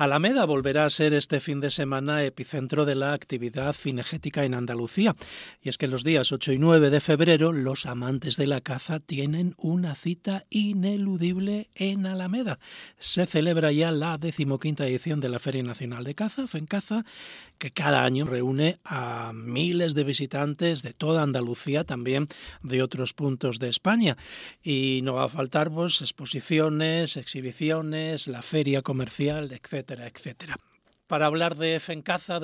Alameda volverá a ser este fin de semana epicentro de la actividad cinegética en Andalucía. Y es que los días 8 y 9 de febrero los amantes de la caza tienen una cita ineludible en Alameda. Se celebra ya la 15ª edición de la Feria Nacional de Caza, FENCAZA, que cada año reúne a miles de visitantes de toda Andalucía, también de otros puntos de España. Y no va a faltar exposiciones, exhibiciones, la feria comercial, etcétera, etcétera. Para hablar de FENCAZA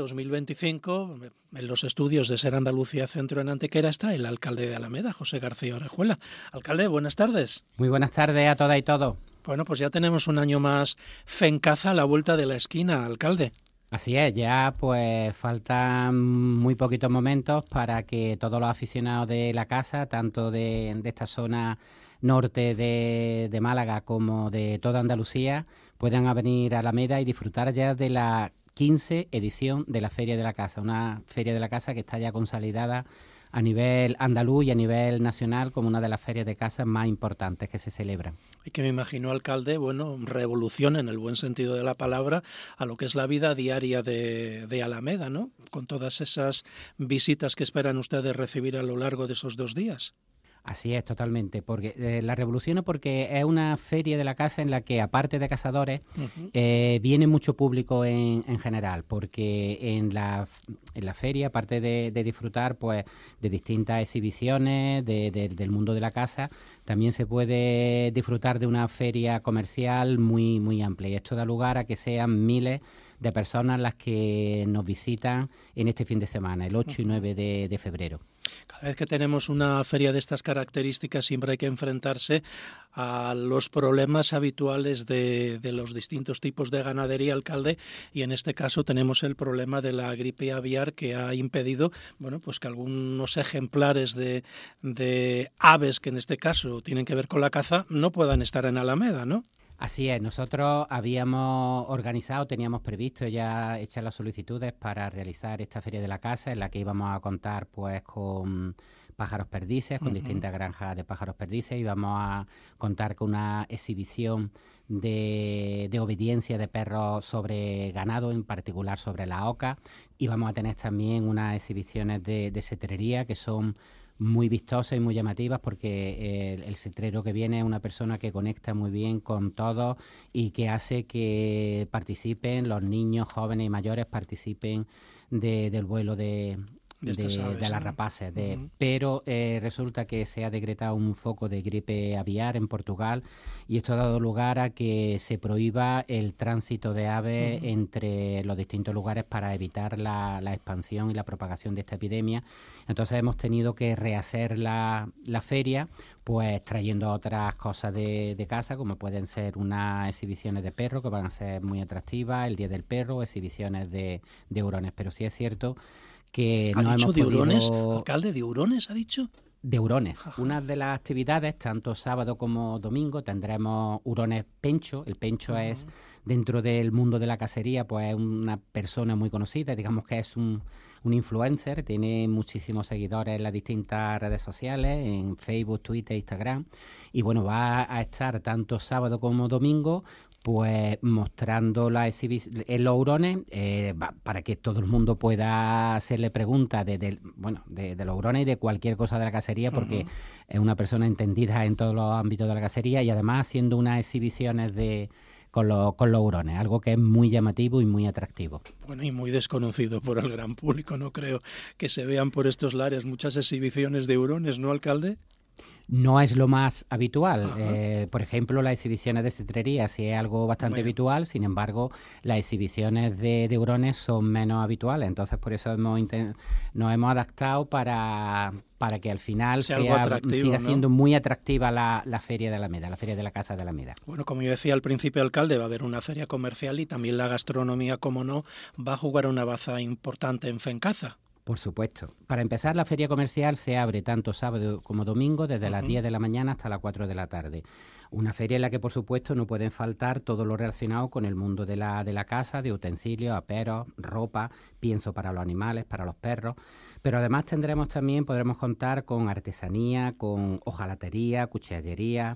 2025, en los estudios de Ser Andalucía Centro en Antequera está el alcalde de Alameda, José García Orejuela. Alcalde, buenas tardes. Muy buenas tardes a todas y todos. Bueno, pues ya tenemos un año más FENCAZA a la vuelta de la esquina, alcalde. Así es, ya pues faltan muy poquitos momentos para que todos los aficionados de la casa, tanto de esta zona norte de Málaga como de toda Andalucía, puedan venir a Alameda y disfrutar ya de la 15 edición de la Feria de la Casa, una Feria de la Casa que está ya consolidada a nivel andaluz y a nivel nacional como una de las ferias de caza más importantes que se celebran. Y que me imagino, alcalde, revoluciona en el buen sentido de la palabra a lo que es la vida diaria de Alameda, ¿no? Con todas esas visitas que esperan ustedes recibir a lo largo de esos 2 días. Así es, totalmente, porque la revoluciona porque es una feria de la caza en la que, aparte de cazadores, viene mucho público en general, porque en la feria, aparte de disfrutar pues de distintas exhibiciones del mundo de la caza, también se puede disfrutar de una feria comercial muy, muy amplia, y esto da lugar a que sean miles de personas las que nos visitan en este fin de semana, el 8 y 9 de febrero. Cada vez que tenemos una feria de estas características siempre hay que enfrentarse a los problemas habituales de los distintos tipos de ganadería, alcalde, y en este caso tenemos el problema de la gripe aviar que ha impedido que algunos ejemplares de aves que en este caso tienen que ver con la caza no puedan estar en Alameda, ¿no? Así es, nosotros habíamos organizado, teníamos previsto ya echar las solicitudes para realizar esta Feria de la Caza, en la que íbamos a contar pues con pájaros perdices, con distintas granjas de pájaros perdices, y vamos a contar con una exhibición de obediencia de perros sobre ganado, en particular sobre la oca, y vamos a tener también unas exhibiciones de cetrería que son muy vistosas y muy llamativas, porque el cetrero que viene es una persona que conecta muy bien con todos y que hace que participen los niños, jóvenes y mayores, participen del vuelo de las rapaces. Pero resulta que se ha decretado un foco de gripe aviar en Portugal, y esto ha dado lugar a que se prohíba el tránsito de aves entre los distintos lugares para evitar la expansión y la propagación de esta epidemia. Entonces hemos tenido que rehacer la feria, pues trayendo otras cosas de casa, como pueden ser unas exhibiciones de perros que van a ser muy atractivas, el Día del Perro, exhibiciones de hurones. Pero sí es cierto que ¿Ha no dicho hemos de podido... hurones, alcalde? ¿De hurones ha dicho? De hurones. Ajá. Una de las actividades, tanto sábado como domingo, tendremos hurones pencho. El pencho es, dentro del mundo de la cacería, pues una persona muy conocida, digamos que es un influencer, tiene muchísimos seguidores en las distintas redes sociales, en Facebook, Twitter, Instagram, y bueno, va a estar tanto sábado como domingo pues mostrando en los hurones, para que todo el mundo pueda hacerle preguntas de los hurones y de cualquier cosa de la cacería, porque es una persona entendida en todos los ámbitos de la cacería, y además haciendo unas exhibiciones con los hurones, algo que es muy llamativo y muy atractivo. Bueno, y muy desconocido por el gran público. No creo que se vean por estos lares muchas exhibiciones de hurones, ¿no, alcalde? No es lo más habitual. Por ejemplo, las exhibiciones de cetrería sí es algo bastante habitual, sin embargo, las exhibiciones de hurones son menos habituales. Entonces, por eso nos hemos adaptado para que al final siga siendo muy atractiva la Feria de Alameda, la Feria de la Casa de Alameda. Bueno, como yo decía al principio, alcalde, va a haber una feria comercial y también la gastronomía, como no, va a jugar una baza importante en FENCAZA. Por supuesto. Para empezar, la feria comercial se abre tanto sábado como domingo desde las 10 de la mañana hasta las 4 de la tarde. Una feria en la que, por supuesto, no pueden faltar todo lo relacionado con el mundo de la casa, de utensilios, aperos, ropa, pienso para los animales, para los perros. Pero además podremos contar con artesanía, con hojalatería, cuchillería,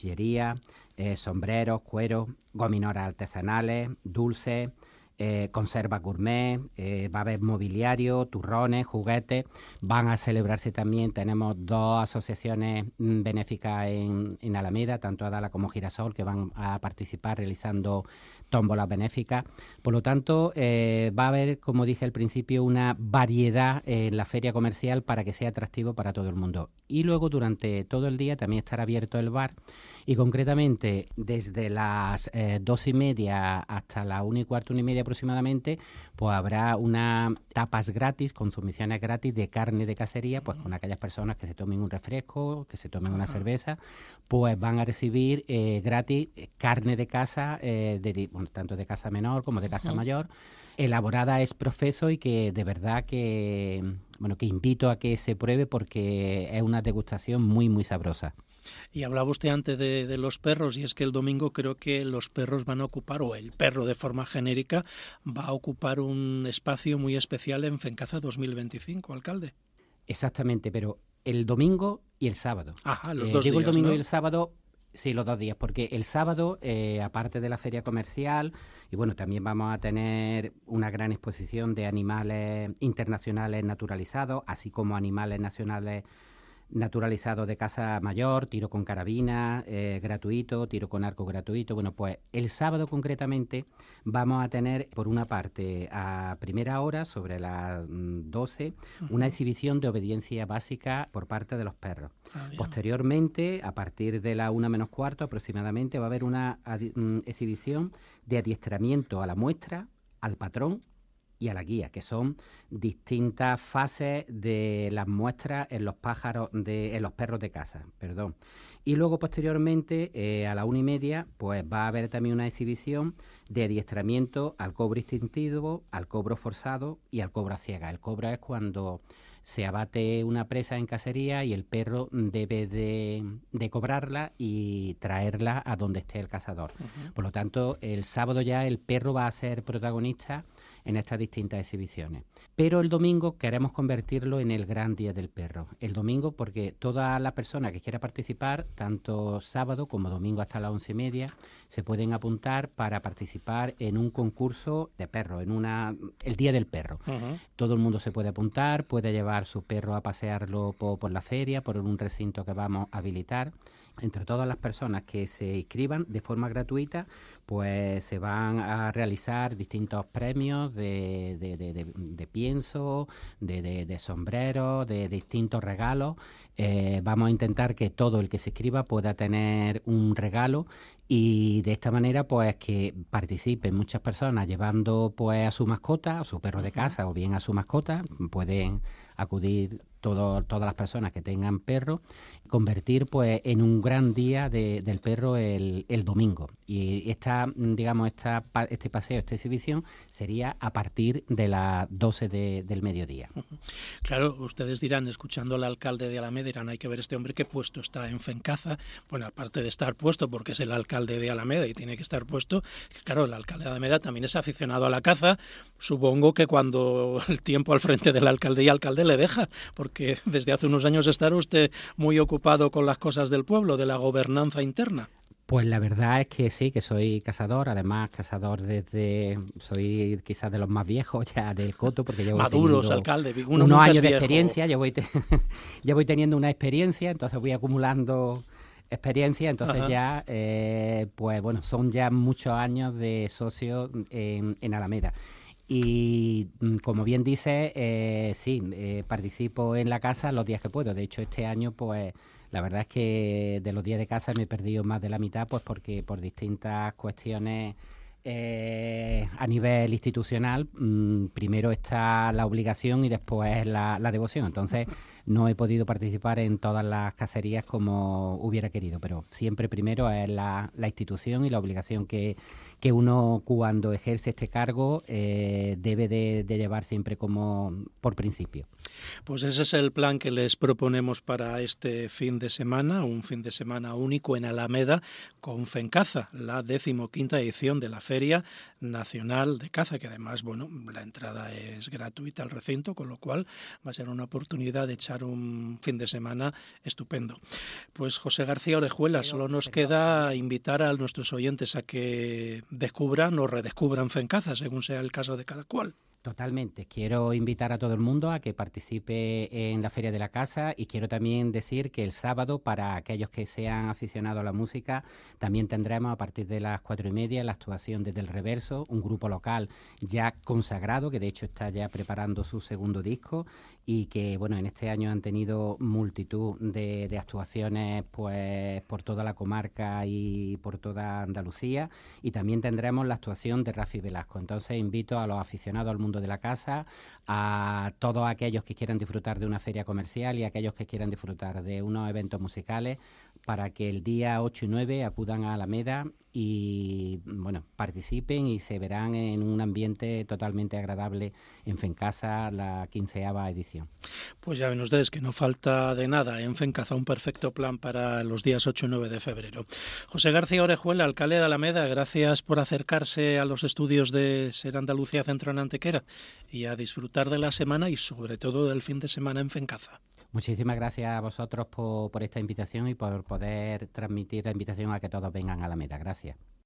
sombreros, cuero, gominolas artesanales, dulces, conserva gourmet, va a haber mobiliario, turrones, juguetes. Van a celebrarse también, tenemos 2 asociaciones benéficas en Alameda, tanto Adala como Girasol, que van a participar realizando tómbolas benéficas. Por lo tanto, va a haber, como dije al principio, una variedad en la feria comercial para que sea atractivo para todo el mundo. Y luego, durante todo el día, también estará abierto el bar, y concretamente desde las 2:30 hasta las 1:15, 1:30 aproximadamente, pues habrá unas tapas gratis, consumiciones gratis de carne de cacería, pues con aquellas personas que se tomen un refresco, que se tomen una cerveza, pues van a recibir gratis carne de caza, tanto de caza menor como de caza mayor, elaborada ex profeso, y que de verdad que invito a que se pruebe porque es una degustación muy, muy sabrosa. Y hablaba usted antes de los perros, y es que el domingo creo que los perros van a ocupar, o el perro de forma genérica, va a ocupar un espacio muy especial en FENCAZA 2025, alcalde. Exactamente, pero el domingo y el sábado. Ajá, los 2 días, digo el domingo, ¿no? Y el sábado. Sí, los 2 días, porque el sábado, aparte de la feria comercial, y bueno, también vamos a tener una gran exposición de animales internacionales naturalizados, así como animales nacionales naturalizados de caza mayor, tiro con carabina gratuito, tiro con arco gratuito. Bueno, pues el sábado concretamente vamos a tener, por una parte, a primera hora, sobre las 12, una exhibición de obediencia básica por parte de los perros. Posteriormente, a partir de la 1:45 aproximadamente, va a haber una exhibición de adiestramiento a la muestra, al patrón y a la guía, que son distintas fases de las muestras en los en los perros de caza, perdón. Y luego, posteriormente, a la 1:30, pues va a haber también una exhibición de adiestramiento al cobro instintivo, al cobro forzado y al cobro a ciega. El cobro es cuando se abate una presa en cacería y el perro debe de cobrarla y traerla a donde esté el cazador. Por lo tanto, el sábado ya el perro va a ser protagonista en estas distintas exhibiciones. Pero el domingo queremos convertirlo en el gran día del perro. El domingo, porque toda la persona que quiera participar, tanto sábado como domingo hasta las 11:30, se pueden apuntar para participar en un concurso de perros, el Día del Perro. Todo el mundo se puede apuntar, puede llevar su perro a pasearlo por la feria, por un recinto que vamos a habilitar. Entre todas las personas que se inscriban de forma gratuita, pues se van a realizar distintos premios de pienso, de sombreros, de distintos regalos. Vamos a intentar que todo el que se inscriba pueda tener un regalo, y de esta manera pues que participen muchas personas llevando pues a su mascota, a su perro de casa o bien a su mascota. Pueden acudir todas las personas que tengan perro, convertir pues en un gran día del perro el domingo. Y este paseo, esta exhibición sería a partir de las 12 del mediodía. Claro, ustedes dirán, escuchando al alcalde de Alameda, dirán, hay que ver este hombre qué puesto está en FENCAZA. Bueno, aparte de estar puesto, porque es el alcalde de Alameda y tiene que estar puesto, claro, el alcalde de Alameda también es aficionado a la caza. Supongo que cuando el tiempo al frente del alcalde y alcalde le deja, porque desde hace unos años está usted muy ocupado con las cosas del pueblo, de la gobernanza interna. Pues la verdad es que sí, que soy cazador, además soy quizás de los más viejos ya del coto, porque llevo maduros, alcalde, unos años de experiencia, yo voy teniendo una experiencia, entonces voy acumulando experiencia, entonces ya, pues bueno, son ya muchos años de socio en Alameda. Y como bien dice, participo en la caza los días que puedo. De hecho, este año, pues la verdad es que de los días de caza me he perdido más de la mitad, pues porque por distintas cuestiones a nivel institucional, primero está la obligación y después la devoción. Entonces, no he podido participar en todas las cacerías como hubiera querido, pero siempre primero es la institución y la obligación que uno, cuando ejerce este cargo, debe de llevar siempre como por principio. Pues ese es el plan que les proponemos para este fin de semana, un fin de semana único en Alameda con Fencaza, la 15ª edición de la Feria Nacional de Caza, que además, bueno, la entrada es gratuita al recinto, con lo cual va a ser una oportunidad de echar un fin de semana estupendo. Pues José García Orejuela, solo nos queda invitar a nuestros oyentes a que descubran o redescubran Fencaza, según sea el caso de cada cual. Totalmente. Quiero invitar a todo el mundo a que participe en la Feria de la Casa y quiero también decir que el sábado, para aquellos que sean aficionados a la música, también tendremos a partir de las 4:30 la actuación desde el Reverso, un grupo local ya consagrado, que de hecho está ya preparando su segundo disco y que, bueno, en este año han tenido multitud de actuaciones pues por toda la comarca y por toda Andalucía, y también tendremos la actuación de Rafi Velasco. Entonces invito a los aficionados al mundo de la casa, a todos aquellos que quieran disfrutar de una feria comercial y a aquellos que quieran disfrutar de unos eventos musicales, para que el día 8 y 9 acudan a Alameda y, bueno, participen y se verán en un ambiente totalmente agradable en Fencaza, la 15ª edición. Pues ya ven ustedes que no falta de nada en Fencaza, un perfecto plan para los días 8 y 9 de febrero. José García Orejuela, alcalde de Alameda, gracias por acercarse a los estudios de Ser Andalucía Centro en Antequera y a disfrutar de la semana y sobre todo del fin de semana en Fencaza. Muchísimas gracias a vosotros por esta invitación y por poder transmitir la invitación a que todos vengan a Alameda. Gracias.